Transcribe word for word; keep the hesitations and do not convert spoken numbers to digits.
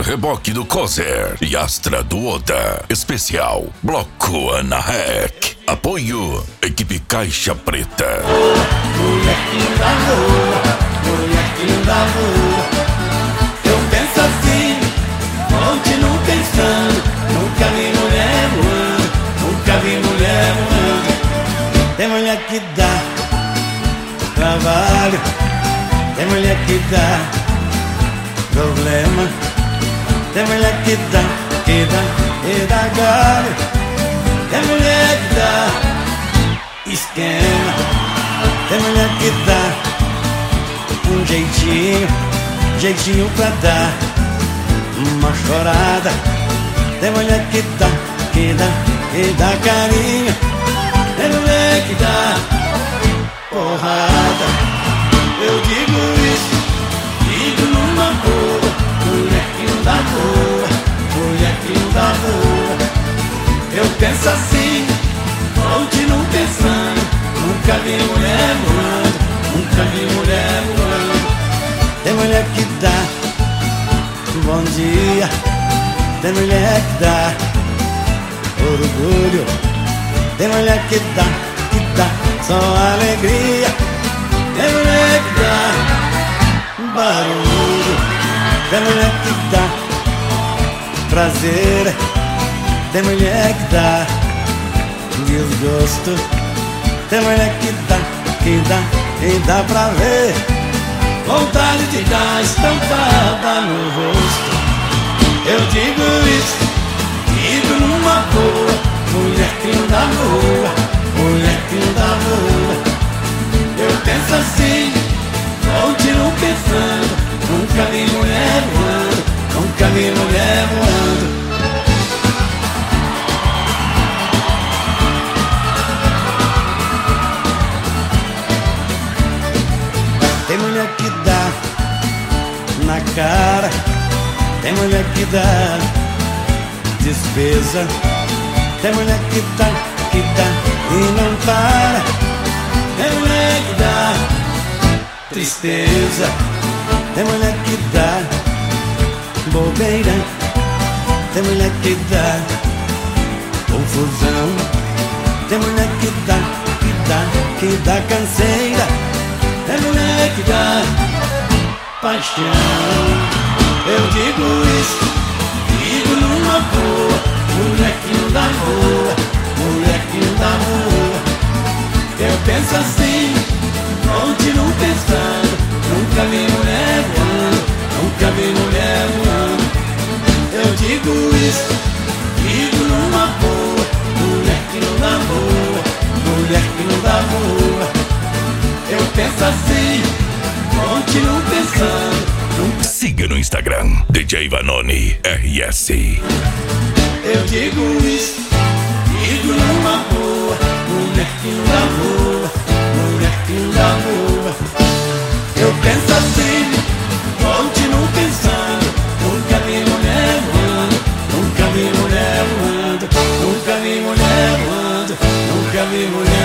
reboque do Coser e Astra do Oda. Especial Bloco Ana Rec. Apoio Equipe Caixa Preta. Molequinho da rua, molequinho da rua. Eu penso assim, continuo pensando. Nunca vi mulher voando, nunca vi mulher voando. Tem mulher que dá trabalho, tem mulher que dá problema, tem mulher que dá, que dá, que dá galho, tem mulher que dá esquema, tem mulher que dá um jeitinho, jeitinho pra dar uma chorada, tem mulher que dá, que dá, que dá carinho, tem mulher que dá porrada. Eu digo isso, digo numa boa, molequinho da rua, molequinho da rua. Eu penso assim, continuo pensando. Nunca vi mulher voando, nunca vi mulher voando. Tem mulher que dá bom dia, tem mulher que dá orgulho, tem mulher que dá, que dá só alegria, tem mulher que dá barulho, tem mulher que dá prazer, tem mulher que dá desgosto, tem mulher que dá, que dá, que dá pra ver vontade de dar estampada no rosto. Eu digo isso, digo numa boa, molequinho da rua, molequinho da rua. Eu penso assim, continuo pensando. Nunca vi mulher voando, nunca vi mulher voando. Tem mulher que dá na cara, tem mulher que dá despesa, tem mulher que dá, que dá e não para, tem mulher que dá tristeza, tem mulher que dá bobeira, tem mulher que dá confusão, tem mulher que dá, que dá, que dá canseira, tem mulher que dá paixão. Eu digo isso, digo numa boa, molequinho da rua, molequinho da rua. Eu penso assim, continuo pensando. Nunca vi mulher voando, nunca vi mulher voando. Eu digo isso, digo numa boa, molequinho da rua, molequinho da rua. Eu penso assim, continuo pensando. Nunca... Siga no Instagram, D J Vanoni R S. Eu digo isso, digo numa boa, molequinho da rua, molequinho da rua. Eu penso assim, continuo pensando. Nunca vi mulher voando, nunca vi mulher voando, nunca vi mulher voando, nunca vi mulher.